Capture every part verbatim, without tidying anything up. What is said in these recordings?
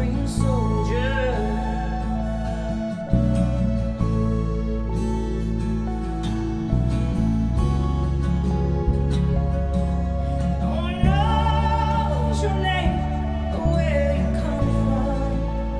trained soldier. No one knows your name or where you come from.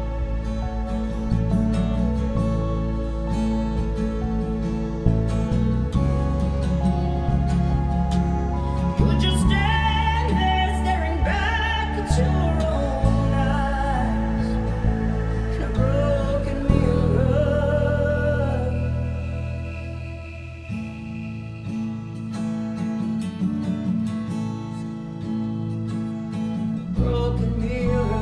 You just stand there staring back at your own eyes in a broken mirror. Broken mirror.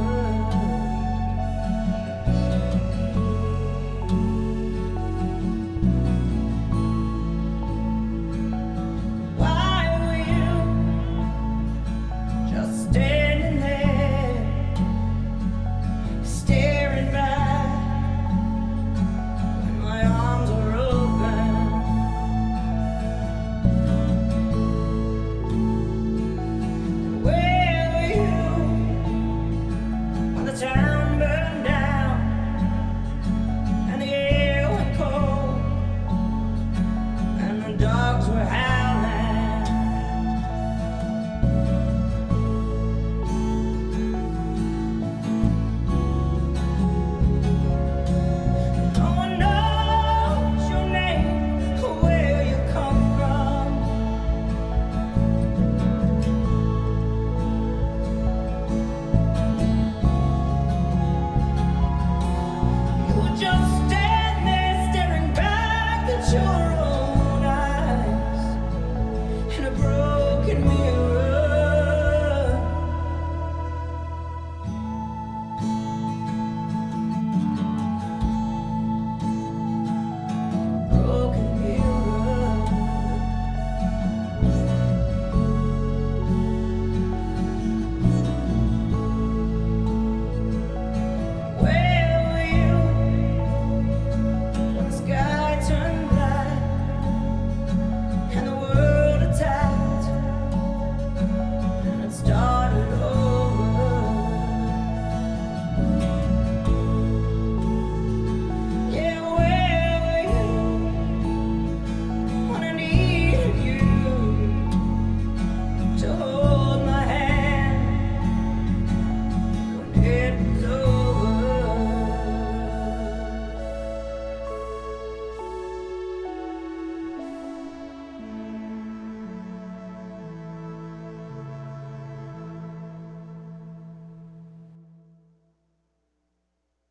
Why were you just standing there, staring back when my arms were open? And where were you when the time